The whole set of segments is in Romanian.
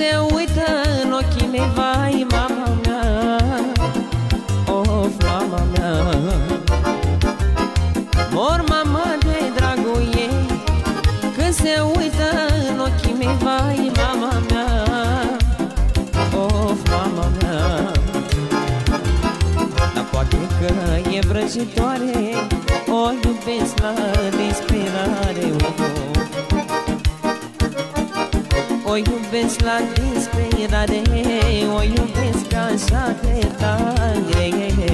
se uită în ochii mei, vai, mama mea, of, mama mea. Mor, mama, de dragul ei, când se uită în ochii mei, vai, mama mea, of, mama mea. Dar poate că e vrăjitoare, o iubesc la disperare, o iubesc la disperare, o iubesc așa de tare.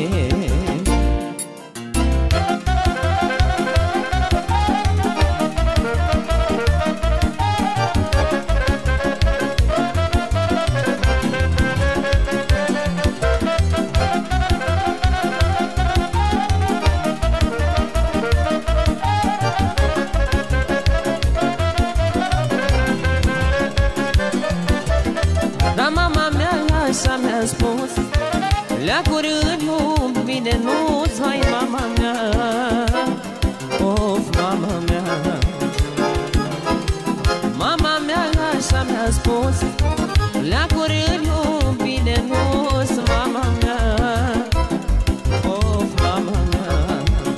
Așa mi-a spus, leacuri în iubire nu-ți, vai, mama mea, of, mama mea. Mama mea așa mi-a spus, leacuri în iubire nu-ți, mama mea, of, mama mea.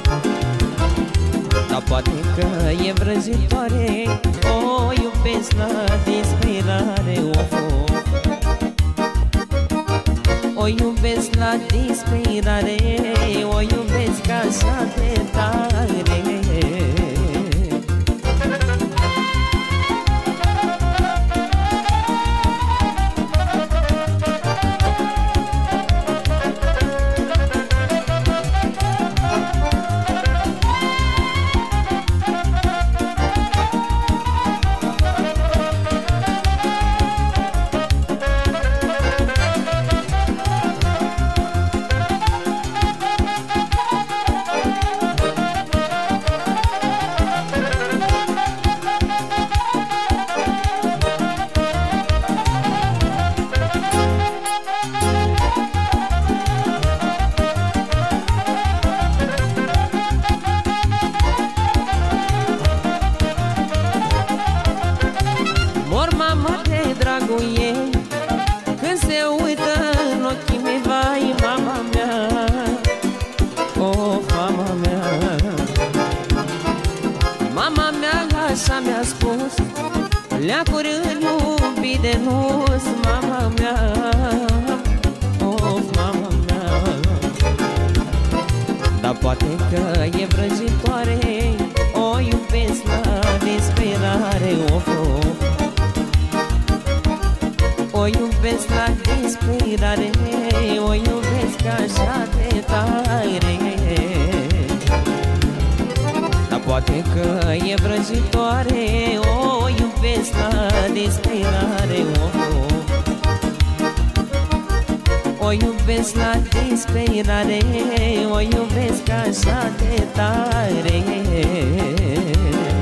Dar poate că e vrăjitoare, o iubesc la disperare, of. O iubesc la disperare, o iubesc așa de tare. Dragul ei, când se uită în ochii mei, vai, mama mea, of, mama mea. Mama mea așa mi-a spus, leacuri în iubire nu-s, mama mea, of, mama mea. Dar poate că e vrăjitoare, o iubesc la disperare, of, of. O iubesc la disperare, o iubesc așa de tare. Dar poate că e vrăjitoare, o iubesc la disperare, o iubesc la disperare, o iubesc așa de tare.